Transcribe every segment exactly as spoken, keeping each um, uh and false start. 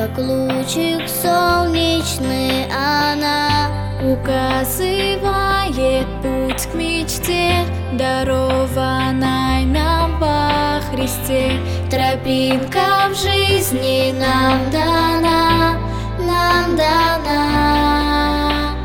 как лучик солнечный она указывает путь к мечте, дарованной нам во Христе. Тропинка в жизни нам дана, нам дана.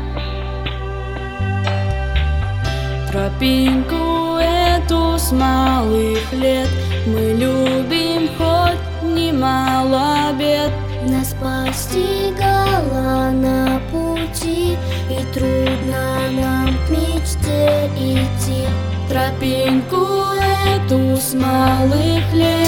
Тропинку эту с малых лет мы любим, хоть немало бед. Нас постигала на пути, и трудно нам к мечте идти. Тропинку эту с малых лет